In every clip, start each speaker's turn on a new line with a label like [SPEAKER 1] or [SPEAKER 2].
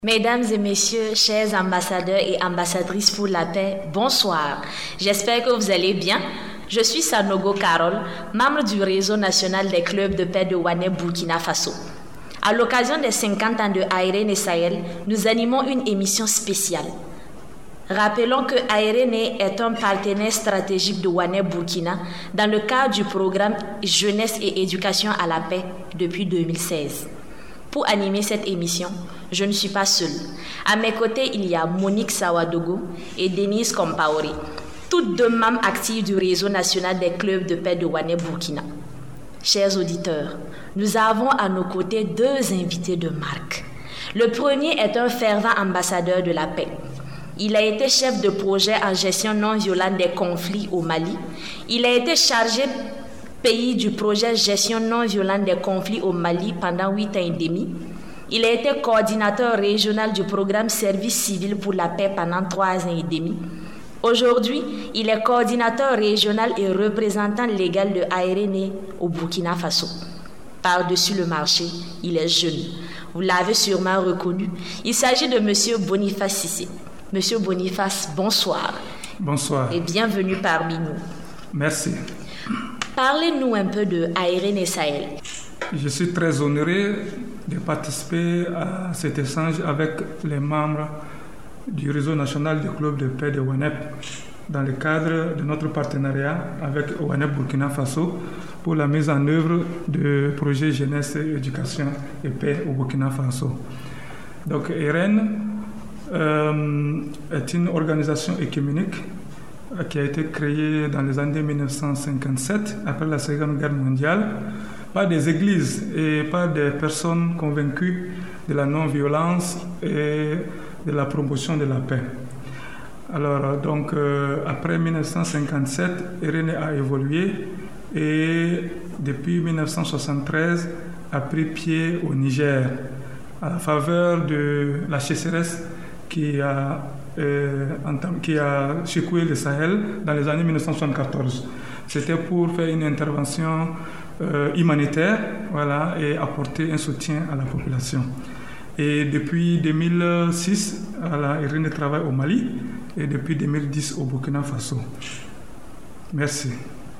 [SPEAKER 1] Mesdames et messieurs, chers ambassadeurs et ambassadrices pour la paix, bonsoir. J'espère que vous allez bien. Je suis Sanogo Carole, membre du réseau national des clubs de paix de Wanep, Burkina Faso. À l'occasion des 50 ans de ARN Sahel, nous animons une émission spéciale. Rappelons que ARN est un partenaire stratégique de Wanep Burkina dans le cadre du programme Jeunesse et Éducation à la paix depuis 2016. Pour animer cette émission, je ne suis pas seule. À mes côtés, il y a Monique Sawadogo et Denise Compaoré, toutes deux membres actives du réseau national des clubs de paix de Wanep Burkina. Chers auditeurs, nous avons à nos côtés deux invités de marque. Le premier est un fervent ambassadeur de la paix. Il a été chef de projet en gestion non violente des conflits au Mali. Il a été chargé pays du projet gestion non violente des conflits au Mali pendant 8 ans et demi. Il a été coordinateur régional du programme Service civil pour la paix pendant 3 ans et demi. Aujourd'hui, il est coordinateur régional et représentant légal de ARN au Burkina Faso. Par-dessus le marché, il est jeune. Vous l'avez sûrement reconnu. Il s'agit de M. Boniface Cissé. Monsieur Boniface, bonsoir.
[SPEAKER 2] Bonsoir.
[SPEAKER 1] Et bienvenue parmi nous.
[SPEAKER 2] Merci.
[SPEAKER 1] Parlez-nous un peu de ARN Sahel.
[SPEAKER 2] Je suis très honoré de participer à cet échange avec les membres du réseau national des clubs de paix de Wanep dans le cadre de notre partenariat avec Wanep Burkina Faso pour la mise en œuvre du projet Jeunesse, Éducation et Paix au Burkina Faso. Donc ARN est une organisation écuménique qui a été créée dans les années 1957, après la Seconde Guerre mondiale, par des églises et par des personnes convaincues de la non-violence et de la promotion de la paix. Alors, donc, après 1957, ARN a évolué et depuis 1973 a pris pied au Niger à la faveur de la sécheresse qui a secoué le Sahel dans les années 1974. C'était pour faire une intervention humanitaire, voilà, et apporter un soutien à la population. Et depuis 2006, ARN travaille au Mali et depuis 2010 au Burkina Faso. Merci.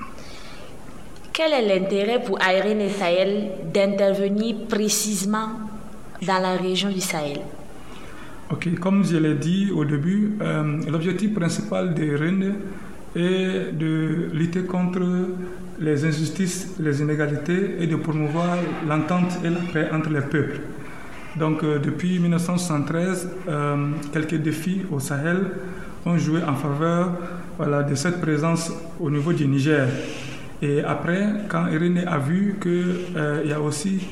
[SPEAKER 1] Quel est l'intérêt pour ARN Sahel d'intervenir précisément dans la région du Sahel?
[SPEAKER 2] Ok, comme je l'ai dit au début, l'objectif principal d'ARN est de lutter contre les injustices, les inégalités et de promouvoir l'entente et la paix entre les peuples. Donc depuis 1973, quelques défis au Sahel ont joué en faveur de cette présence au niveau du Niger. Et après, quand ARN a vu qu'il y a aussi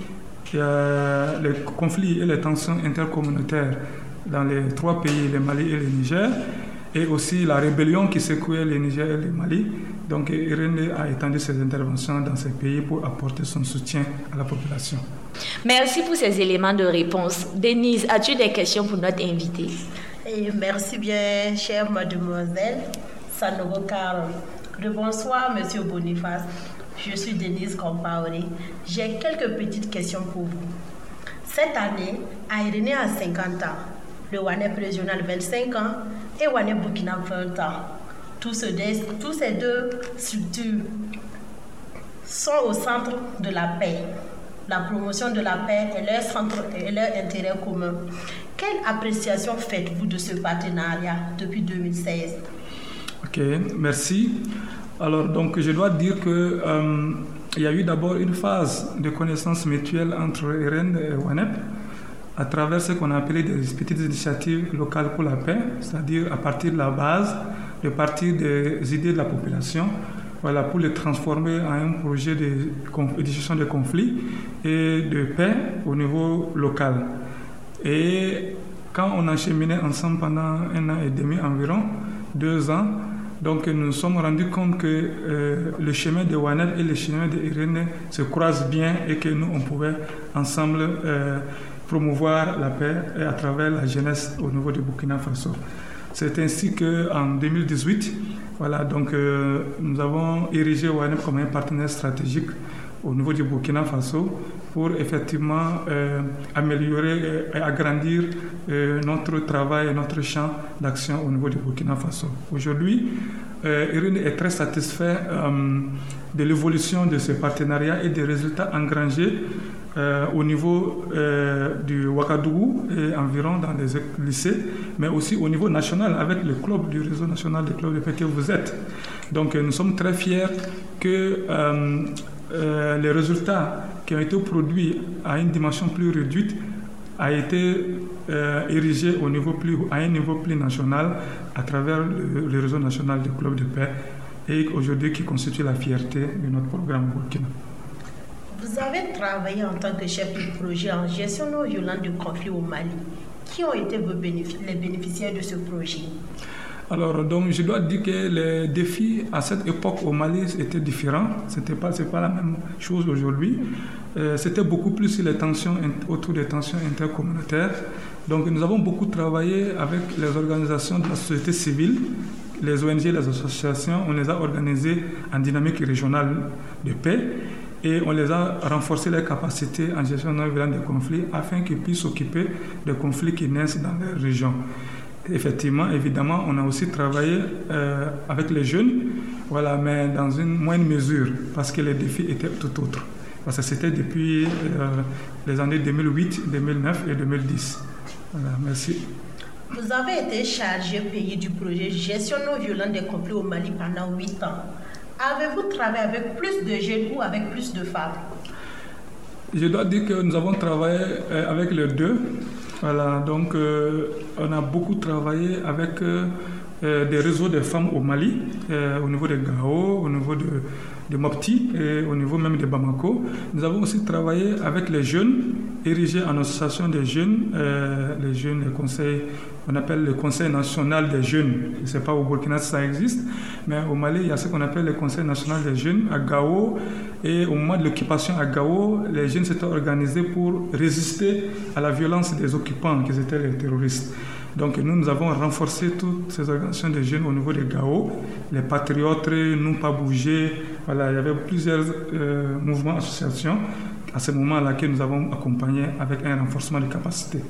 [SPEAKER 2] les conflits et les tensions intercommunautaires dans les 3 pays, le Mali et le Niger, et aussi la rébellion qui secouait le Niger et le Mali. Donc ARN a étendu ses interventions dans ces pays pour apporter son soutien à la population.
[SPEAKER 1] Merci pour ces éléments de réponse. Denise, as-tu des questions pour notre invité?
[SPEAKER 3] Merci bien, chère mademoiselle Sanogo Carole. Bonsoir, monsieur Boniface. Je suis Denise Compaoré. J'ai quelques petites questions pour vous. Cette année, ARN a 50 ans, le Wanep régional 25 ans et Wanep Burkina 20 ans. Tous ces deux structures sont au centre de la paix, la promotion de la paix et leur intérêt commun. Quelle appréciation faites-vous de ce partenariat depuis 2016?
[SPEAKER 2] Ok, merci. Alors, donc, je dois dire que il y a eu d'abord une phase de connaissance mutuelle entre ARN et Wanep à travers ce qu'on a appelé des petites initiatives locales pour la paix, c'est-à-dire à partir de la base, de partir des idées de la population, voilà, pour les transformer en un projet de gestion de conflits et de paix au niveau local. Et quand on a cheminé ensemble pendant 1 an et demi environ, 2 ans, donc nous nous sommes rendus compte que le chemin de Wanep et le chemin de ARN se croisent bien et que nous, on pouvait ensemble promouvoir la paix et à travers la jeunesse au niveau du Burkina Faso. C'est ainsi qu'en 2018, voilà, donc, nous avons érigé Wanep comme un partenaire stratégique au niveau du Burkina Faso pour effectivement améliorer et agrandir notre travail et notre champ d'action au niveau du Burkina Faso. Aujourd'hui, IRIN est très satisfait de l'évolution de ce partenariat et des résultats engrangés au niveau du Ouagadougou et environ dans les lycées, mais aussi au niveau national avec le club du réseau national des clubs de paix que vous êtes. Donc nous sommes très fiers que les résultats qui ont été produits à une dimension plus réduite a été érigé à un niveau plus national à travers le réseau national des clubs de paix et aujourd'hui qui constitue la fierté de notre programme Burkina.
[SPEAKER 3] Vous avez travaillé en tant que chef de projet en gestion non violente du conflit au Mali. Qui ont été les bénéficiaires de ce projet?
[SPEAKER 2] Alors, donc, je dois dire que les défis à cette époque au Mali étaient différents. C'est pas la même chose aujourd'hui. C'était beaucoup plus sur les tensions, autour des tensions intercommunautaires. Donc, nous avons beaucoup travaillé avec les organisations de la société civile, les ONG, les associations. On les a organisées en dynamique régionale de paix et on les a renforcé les capacités en gestion non violente des conflits afin qu'ils puissent s'occuper des conflits qui naissent dans les régions. Effectivement, évidemment, on a aussi travaillé avec les jeunes, voilà, mais dans une moindre mesure, parce que les défis étaient tout autres. Parce que c'était depuis les années 2008, 2009 et 2010. Voilà, merci.
[SPEAKER 3] Vous avez été chargé pays du projet Gestion non violente des conflits au Mali pendant 8 ans. Avez-vous travaillé avec plus de jeunes ou avec plus de femmes?
[SPEAKER 2] Je dois dire que nous avons travaillé avec les deux. Voilà, donc on a beaucoup travaillé avec des réseaux de femmes au Mali, au niveau de Gao, au niveau de Mopti et au niveau même de Bamako. Nous avons aussi travaillé avec les jeunes, érigés en association des jeunes, les jeunes, les conseils, on appelle le Conseil national des jeunes. Je ne sais pas au Burkina si ça existe, mais au Mali, il y a ce qu'on appelle le Conseil national des jeunes à Gao. Et au moment de l'occupation à Gao, les jeunes s'étaient organisés pour résister à la violence des occupants, qui étaient les terroristes. Donc nous avons renforcé toutes ces organisations de jeunes au niveau de Gao, les patriotes, N'ont pas bougé. Voilà, il y avait plusieurs mouvements, associations à ce moment-là que nous avons accompagné avec un renforcement de capacités.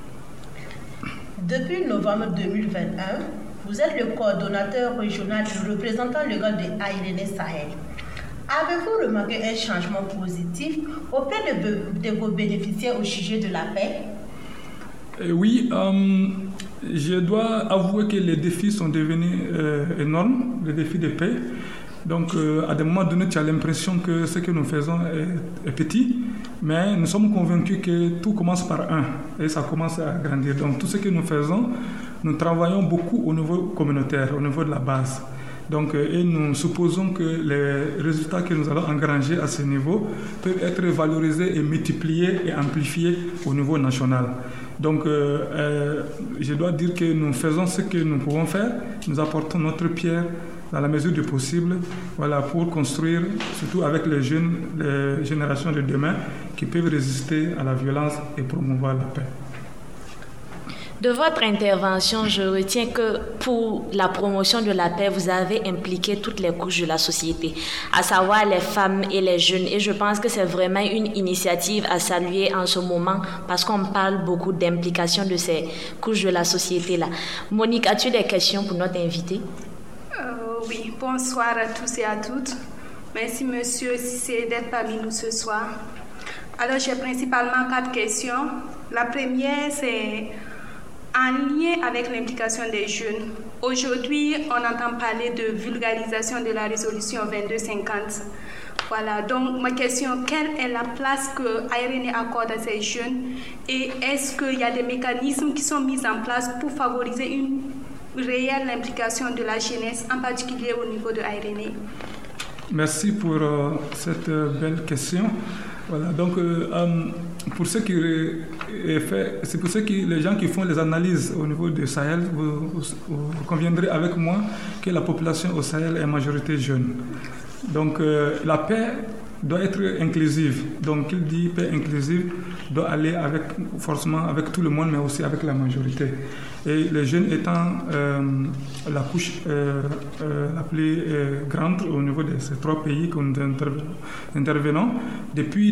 [SPEAKER 3] Depuis novembre 2021, vous êtes le coordonnateur régional et représentant légal de IRIN Sahel. Avez-vous remarqué un changement positif auprès de vos bénéficiaires au sujet de la paix?
[SPEAKER 2] Oui, je dois avouer que les défis sont devenus énormes, les défis de paix. Donc, à des moments donnés, tu as l'impression que ce que nous faisons est petit, mais nous sommes convaincus que tout commence par un et ça commence à grandir. Donc, tout ce que nous faisons, nous travaillons beaucoup au niveau communautaire, au niveau de la base. Donc, et nous supposons que les résultats que nous allons engranger à ce niveau peuvent être valorisés et multipliés et amplifiés au niveau national. Donc, je dois dire que nous faisons ce que nous pouvons faire. Nous apportons notre pierre dans la mesure du possible, voilà, pour construire, surtout avec les jeunes, les générations de demain, qui peuvent résister à la violence et promouvoir la paix.
[SPEAKER 1] De votre intervention, je retiens que pour la promotion de la paix, vous avez impliqué toutes les couches de la société, à savoir les femmes et les jeunes. Et je pense que c'est vraiment une initiative à saluer en ce moment parce qu'on parle beaucoup d'implication de ces couches de la société-là. Monique, as-tu des questions pour notre invité?
[SPEAKER 4] Oui, bonsoir à tous et à toutes. Merci monsieur Cissé d'être parmi nous ce soir. Alors j'ai principalement 4 questions. La première, c'est en lien avec l'implication des jeunes. Aujourd'hui, on entend parler de vulgarisation de la résolution 2250. Voilà, donc ma question, quelle est la place que IRIN accorde à ces jeunes et est-ce qu'il y a des mécanismes qui sont mis en place pour favoriser une réelle implication de la jeunesse, en particulier au niveau de IRIN?
[SPEAKER 2] Merci pour cette belle question. Voilà, donc pour ce qui est fait, c'est pour les gens qui font les analyses au niveau du Sahel, vous conviendrez avec moi que la population au Sahel est en majorité jeune. Donc la paix doit être inclusive. Donc il dit paix inclusive, doit aller forcément avec tout le monde, mais aussi avec la majorité. Et les jeunes étant la couche la plus grande au niveau de ces 3 pays que nous intervenons, depuis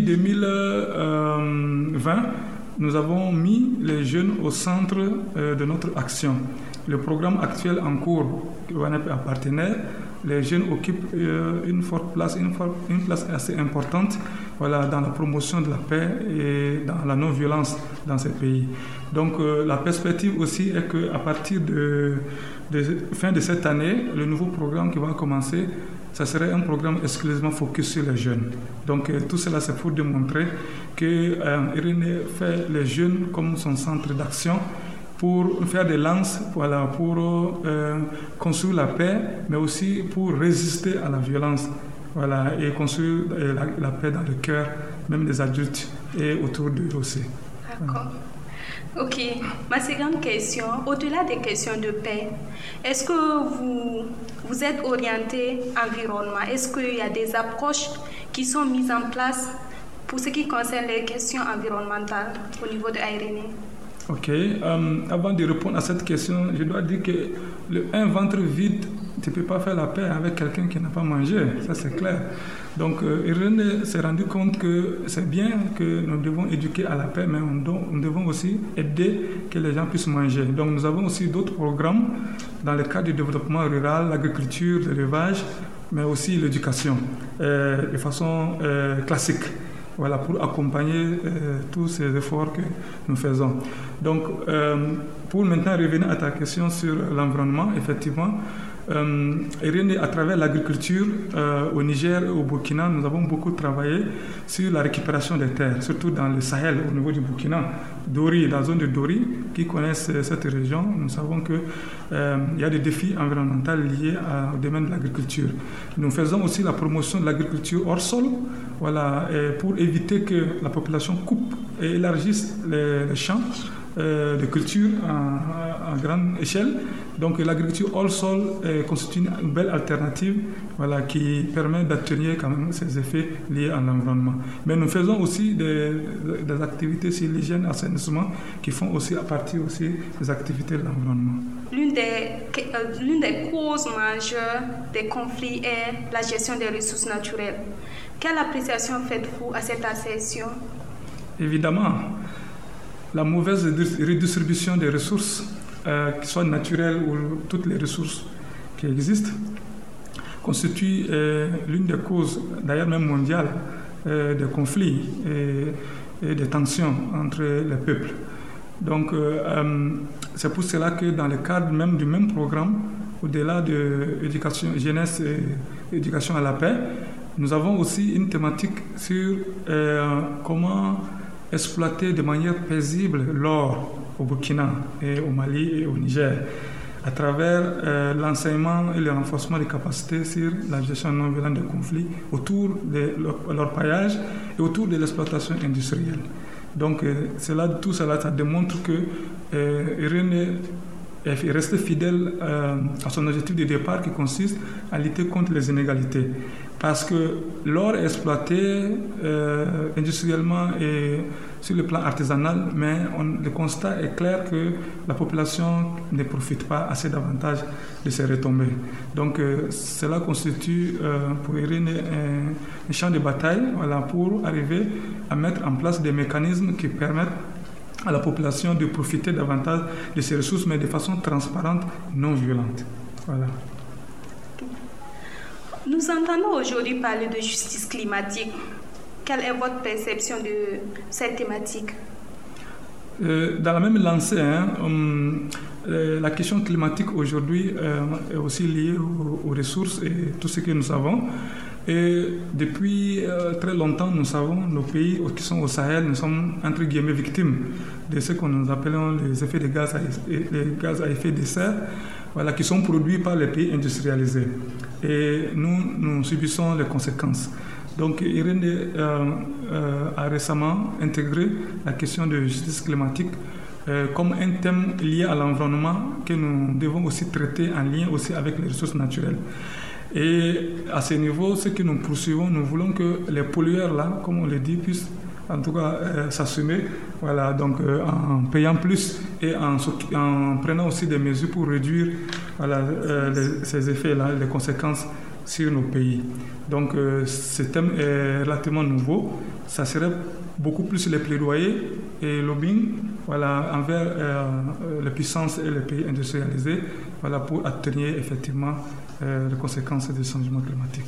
[SPEAKER 2] 2020, nous avons mis les jeunes au centre de notre action. Le programme actuel en cours, WANEP est partenaire, les jeunes occupent une forte place, une place assez importante, voilà, dans la promotion de la paix et dans la non-violence dans ces pays. Donc la perspective aussi est qu'à partir de fin de cette année, le nouveau programme qui va commencer, ça serait un programme exclusivement focus sur les jeunes. Donc tout cela, c'est pour démontrer que Irénée fait les jeunes comme son centre d'action pour faire des lances, voilà, pour construire la paix, mais aussi pour résister à la violence, voilà, et construire la paix dans le cœur, même des adultes et autour d'eux aussi.
[SPEAKER 4] D'accord. Ok. Ma seconde question, au-delà des questions de paix, est-ce que vous êtes orienté environnement? Est-ce qu'il y a des approches qui sont mises en place pour ce qui concerne les questions environnementales au niveau de Irénée?
[SPEAKER 2] Ok. Avant de répondre à cette question, je dois dire que un ventre vide, tu ne peux pas faire la paix avec quelqu'un qui n'a pas mangé, ça c'est clair. Donc Irénée s'est rendu compte que c'est bien que nous devons éduquer à la paix, mais nous devons aussi aider que les gens puissent manger. Donc nous avons aussi d'autres programmes dans le cadre du développement rural, l'agriculture, l'élevage, mais aussi l'éducation de façon classique. Voilà, pour accompagner tous ces efforts que nous faisons. Donc, pour maintenant revenir à ta question sur l'environnement, effectivement, Irénée, à travers l'agriculture au Niger et au Burkina, nous avons beaucoup travaillé sur la récupération des terres, surtout dans le Sahel, au niveau du Burkina. Dori, la zone de Dori, qui connaissent cette région, nous savons qu'il y a des défis environnementaux liés au domaine de l'agriculture. Nous faisons aussi la promotion de l'agriculture hors sol, voilà, pour éviter que la population coupe et élargisse les champs de culture à grande échelle. Donc l'agriculture hors sol constitue une belle alternative, voilà, qui permet d'atténuer quand même ces effets liés à l'environnement. Mais nous faisons aussi des activités sur l'hygiène, assainissement, qui font aussi à partir aussi des activités de l'environnement.
[SPEAKER 4] L'une des causes majeures des conflits est la gestion des ressources naturelles. Quelle appréciation faites-vous à cette assertion? Évidemment,
[SPEAKER 2] la mauvaise redistribution des ressources, qu'elles soient naturelles ou toutes les ressources qui existent, constitue l'une des causes, d'ailleurs même mondiales, des conflits et des tensions entre les peuples. Donc, c'est pour cela que dans le cadre même du même programme, au-delà de l'éducation jeunesse et éducation à la paix, nous avons aussi une thématique sur comment exploiter de manière paisible l'or au Burkina et au Mali et au Niger à travers l'enseignement et le renforcement des capacités sur la gestion non violente des conflits autour de l'orpaillage et autour de l'exploitation industrielle. Donc tout cela, ça démontre que Irénée est resté fidèle à son objectif de départ qui consiste à lutter contre les inégalités. Parce que l'or est exploité industriellement et sur le plan artisanal, mais le constat est clair que la population ne profite pas assez davantage de ces retombées. Donc cela constitue pour Irénée un champ de bataille, voilà, pour arriver à mettre en place des mécanismes qui permettent à la population de profiter davantage de ces ressources, mais de façon transparente, non violente. Voilà.
[SPEAKER 4] Nous entendons aujourd'hui parler de justice climatique. Quelle est votre perception de cette thématique?
[SPEAKER 2] Dans la même lancée, la question climatique aujourd'hui est aussi liée aux ressources et tout ce que nous avons. Et depuis très longtemps, nous savons, nos pays qui sont au Sahel, nous sommes entre guillemets victimes de ce que nous appelons les effets de gaz à effet de serre, voilà, qui sont produits par les pays industrialisés. Et nous subissons les conséquences. Donc Irénée a récemment intégré la question de justice climatique comme un thème lié à l'environnement que nous devons aussi traiter en lien aussi avec les ressources naturelles. Et à ce niveau, ce que nous poursuivons, nous voulons que les pollueurs, là, comme on le dit, puissent en tout cas s'assumer, voilà, donc en payant plus et en prenant aussi des mesures pour réduire ces effets-là, les conséquences sur nos pays. Donc ce thème est relativement nouveau. Ça serait beaucoup plus les plaidoyers et lobbying, voilà, envers les puissances et les pays industrialisés, voilà, pour atténuer effectivement les conséquences du changement climatique.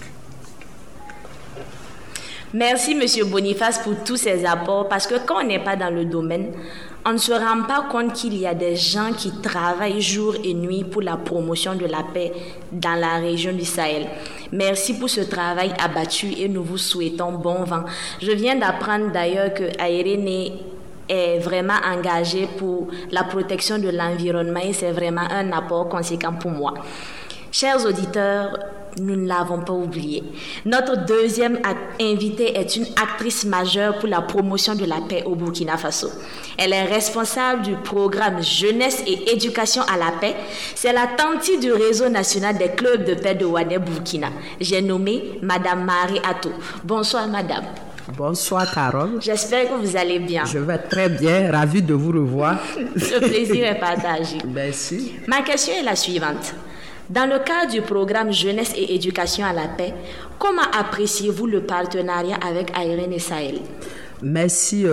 [SPEAKER 1] Merci, M. Boniface, pour tous ces apports, parce que quand on n'est pas dans le domaine, on ne se rend pas compte qu'il y a des gens qui travaillent jour et nuit pour la promotion de la paix dans la région du Sahel. Merci pour ce travail abattu et nous vous souhaitons bon vent. Je viens d'apprendre d'ailleurs que ARN est vraiment engagé pour la protection de l'environnement et c'est vraiment un apport conséquent pour moi. Chers auditeurs, nous ne l'avons pas oublié. Notre deuxième invitée est une actrice majeure pour la promotion de la paix au Burkina Faso. Elle est responsable du programme Jeunesse et Éducation à la paix. C'est la tante du réseau national des clubs de paix de Ouané-Burkina. J'ai nommé Madame Marie Atto. Bonsoir, Madame.
[SPEAKER 5] Bonsoir, Carole.
[SPEAKER 1] J'espère que vous allez bien.
[SPEAKER 5] Je vais très bien, ravie de vous revoir.
[SPEAKER 1] Le plaisir est partagé.
[SPEAKER 5] Merci.
[SPEAKER 1] Ma question est la suivante. Dans le cadre du programme Jeunesse et Éducation à la paix, comment appréciez-vous le partenariat avec ARN Sahel?
[SPEAKER 5] Merci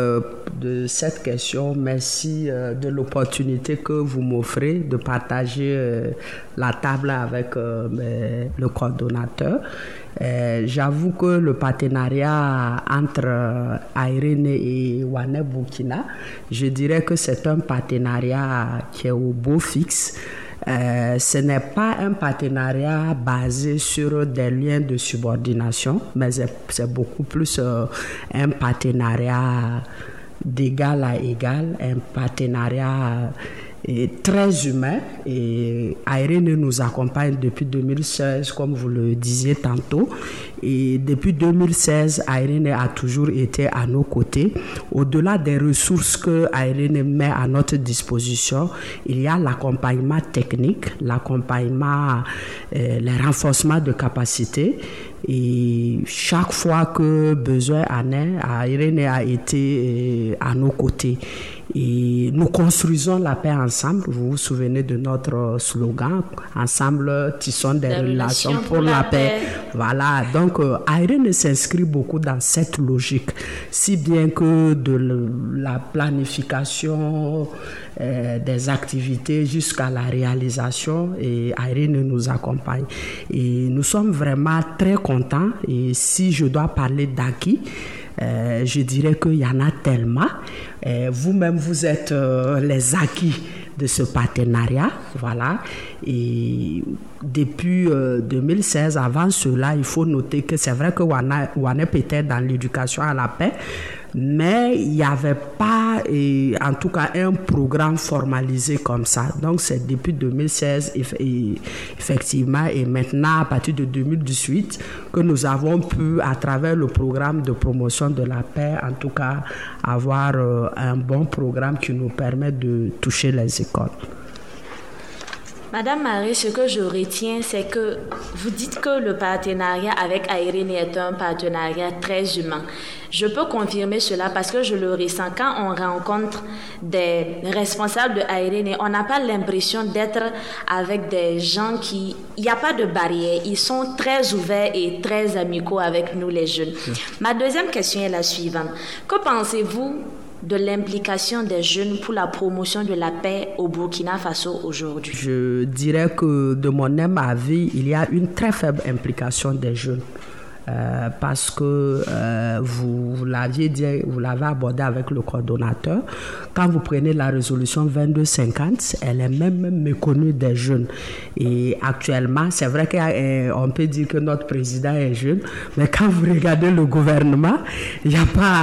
[SPEAKER 5] de cette question. Merci de l'opportunité que vous m'offrez de partager la table avec le coordonnateur. J'avoue que le partenariat entre ARN et Ouané-Burkina, je dirais que c'est un partenariat qui est au beau fixe. Ce n'est pas un partenariat basé sur des liens de subordination, mais c'est beaucoup plus un partenariat d'égal à égal, un partenariat très humain. Et ARN nous accompagne depuis 2016, comme vous le disiez tantôt. Et depuis 2016, ARN a toujours été à nos côtés. Au-delà des ressources que ARN met à notre disposition, il y a l'accompagnement technique, l'accompagnement, les renforcements de capacité. Et chaque fois que besoin en est, ARN a été à nos côtés. Et nous construisons la paix ensemble. Vous vous souvenez de notre slogan, ensemble tissons des relations pour la paix. Voilà, donc ARN s'inscrit beaucoup dans cette logique, si bien que de la planification des activités jusqu'à la réalisation, et ARN nous accompagne. Et nous sommes vraiment très contents. Et si je dois parler d'acquis, je dirais qu'il y en a tellement. Vous-même, vous êtes les acquis de ce partenariat, voilà. Et depuis 2016, avant cela, il faut noter que c'est vrai que Ouanep était dans l'éducation à la paix, mais il n'y avait pas, en tout cas, un programme formalisé comme ça. Donc, c'est depuis 2016, effectivement, et maintenant, à partir de 2018, que nous avons pu, à travers le programme de promotion de la paix, en tout cas, avoir un bon programme qui nous permet de toucher les écoles.
[SPEAKER 1] Madame Marie, ce que je retiens, c'est que vous dites que le partenariat avec ARN est un partenariat très humain. Je peux confirmer cela parce que je le ressens. Quand on rencontre des responsables de ARN, on n'a pas l'impression d'être avec des gens qui... Il n'y a pas de barrière. Ils sont très ouverts et très amicaux avec nous, les jeunes. Ma deuxième question est la suivante. Que pensez-vous de l'implication des jeunes pour la promotion de la paix au Burkina Faso aujourd'hui?
[SPEAKER 5] Je dirais que de mon humble avis, il y a une très faible implication des jeunes. Parce que vous l'aviez dit, vous l'avez abordé avec le coordonnateur. Quand vous prenez la résolution 2250, elle est même méconnue des jeunes. Et actuellement, c'est vrai qu'on peut dire que notre président est jeune, mais quand vous regardez le gouvernement, il n'y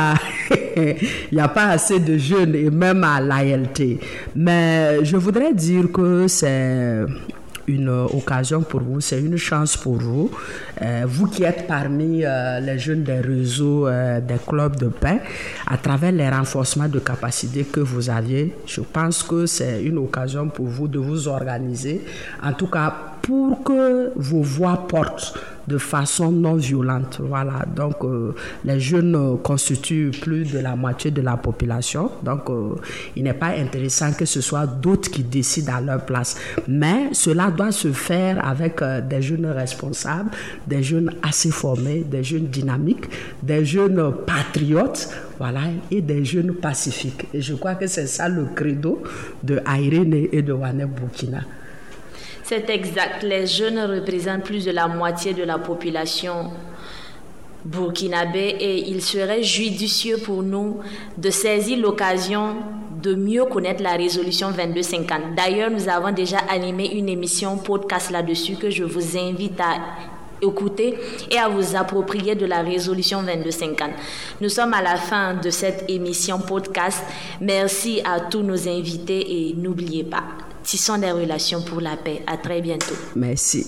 [SPEAKER 5] a pas assez de jeunes, et même à l'ALT. Mais je voudrais dire que c'est une occasion pour vous, c'est une chance pour vous. Vous qui êtes parmi les jeunes des réseaux des clubs de paix, à travers les renforcements de capacité que vous aviez, je pense que c'est une occasion pour vous de vous organiser, en tout cas pour que vos voix portent de façon non violente. Voilà. Donc, les jeunes constituent plus de la moitié de la population. Donc, il n'est pas intéressant que ce soit d'autres qui décident à leur place. Mais cela doit se faire avec des jeunes responsables, des jeunes assez formés, des jeunes dynamiques, des jeunes patriotes, voilà, et des jeunes pacifiques. Et je crois que c'est ça le credo de Irene et de Wanep Burkina.
[SPEAKER 1] C'est exact. Les jeunes représentent plus de la moitié de la population burkinabé et il serait judicieux pour nous de saisir l'occasion de mieux connaître la résolution 2250. D'ailleurs, nous avons déjà animé une émission podcast là-dessus que je vous invite à écouter et à vous approprier de la résolution 2250. Nous sommes à la fin de cette émission podcast. Merci à tous nos invités et n'oubliez pas, tissons des relations pour la paix. À très bientôt.
[SPEAKER 5] Merci.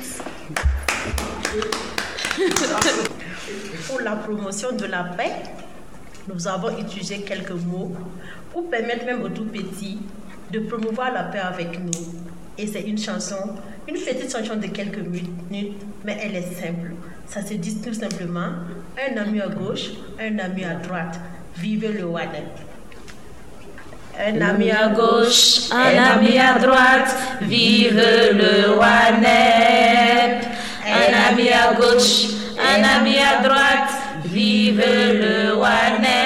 [SPEAKER 3] Pour la promotion de la paix, nous avons utilisé quelques mots pour permettre même aux tout petits de promouvoir la paix avec nous. Et c'est une chanson, une petite chanson de quelques minutes, mais elle est simple. Ça se dit tout simplement, un ami à gauche, un ami à droite, vive le Wanep.
[SPEAKER 1] Un ami à gauche, un ami à droite, vive le Wanep. Un ami à gauche, un ami à droite, vive le Wanep.